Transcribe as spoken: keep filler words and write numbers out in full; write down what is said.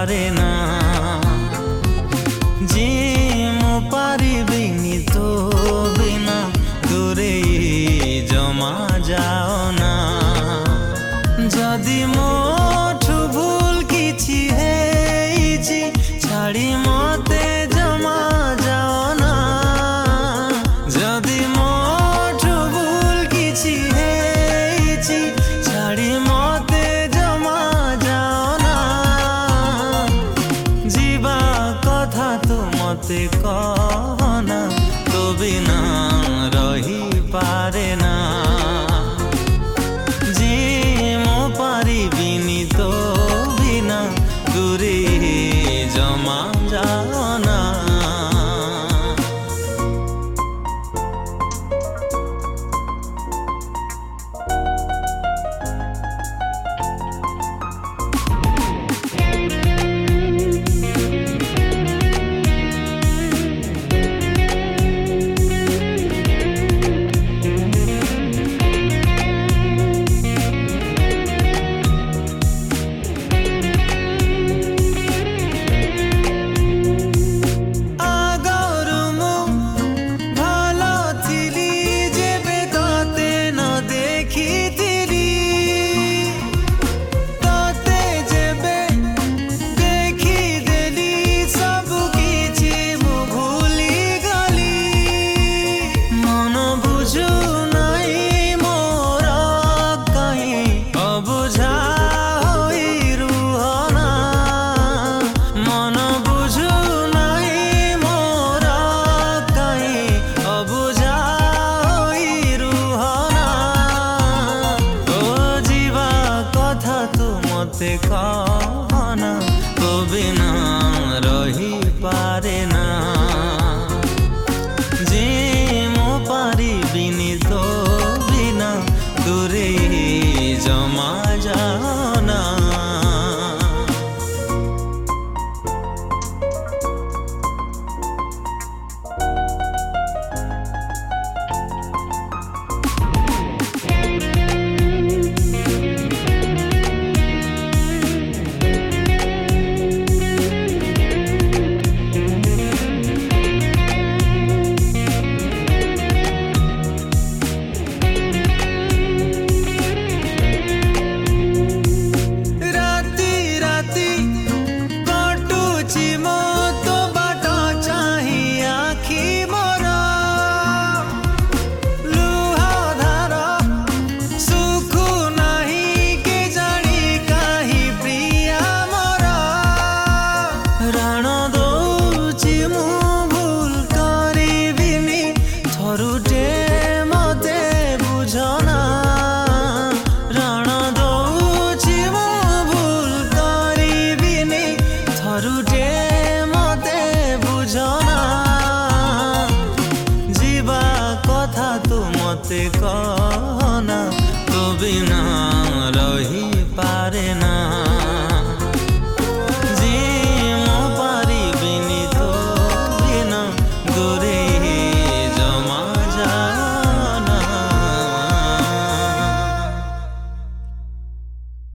पारे ना जी मु पारिबिनी तो बिना दूरे जमा जाओ ना जदि मोठु भूल किछि हेइछि छाड़ी मते जमा जाओ ना जदि मोठु भूल किछि हेइछि छाड़ी मते जमा जाओ ना जीवा कथा तो मते कहना तो बिना रही पारे ना जी मो पारिबिनी तो बिना दूरे जमा जाओ ना कहना तो बिना रही पारे ना जी मो पारिबिनी तो बिना दूरे जमा जाओ ना जीवा कथा तो मते